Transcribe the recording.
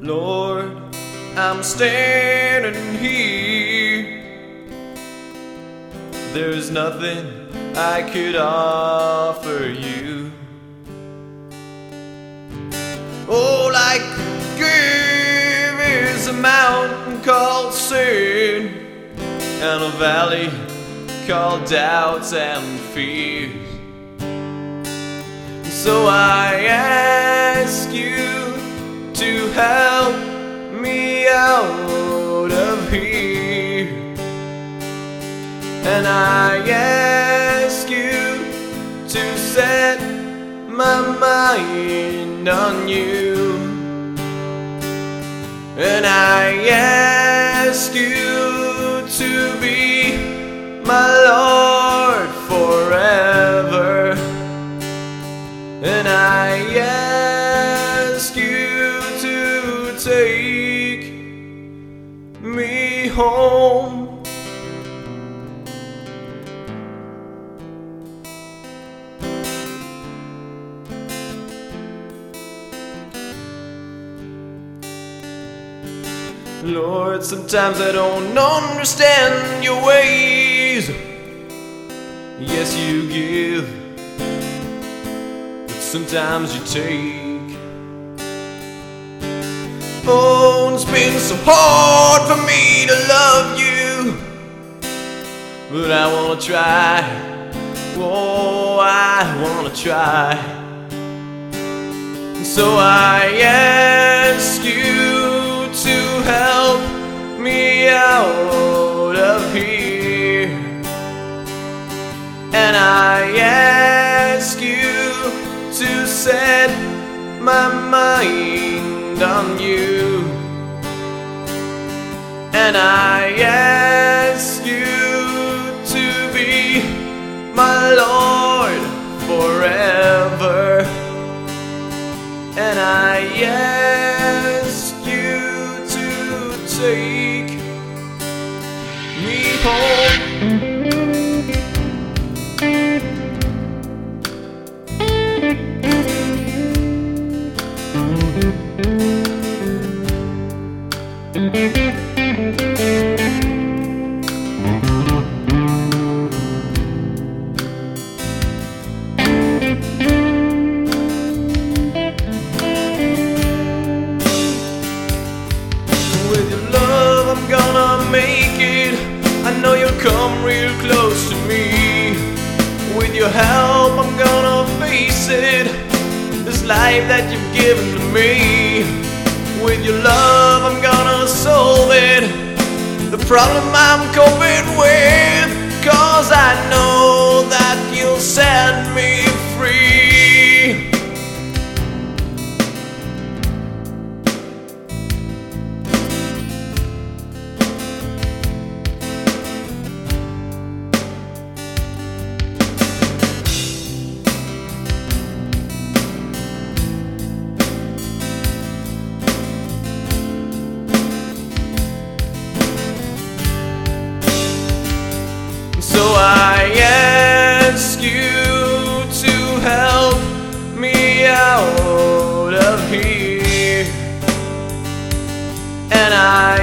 Lord, I'm standing here. There's nothing I could offer you. Oh, like a grave is a mountain called sin, and a valley called doubts and fears. So I ask you to help me out of here, and I ask you to set my mind on you, and I ask you to be my Lord forever, and I ask you to take me home. Lord, sometimes I don't understand your ways. Yes, you give, but sometimes you take. Oh, it's been so hard for me to love you, but I wanna try. Oh, I wanna try. So I ask you to help me out of here, and I ask you to set my mind on you, and I ask you to be my Lord forever, and I ask you to take me home. With your love I'm gonna make it. I know you'll come real close to me. With your help I'm gonna face it, this life that you've given to me. With your love I'm gonna solve it, the problem I'm coping with, 'cause I know that you'll set me free. So I ask you to help me out of here, and I